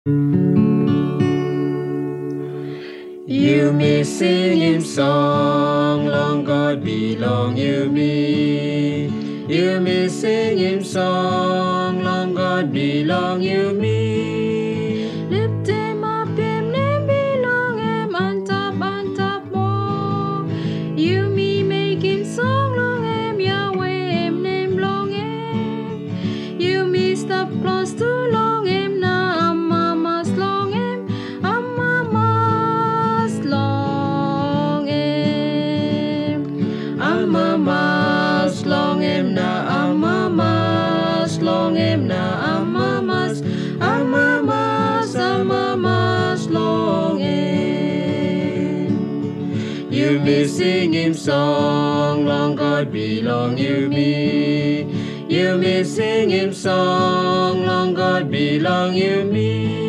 You may sing him song, long God belong you me. You may sing him song, long God belong you me. Lift him up, him name belong him, antap mo. You me make him song long him, Yahweh him name long him. You me stop close to long him, na amamas long him, amamas long him. Amamas long him na amamas long him na amamas long him. You may sing him song, long God belong you me. You may sing him song, long God belong you me.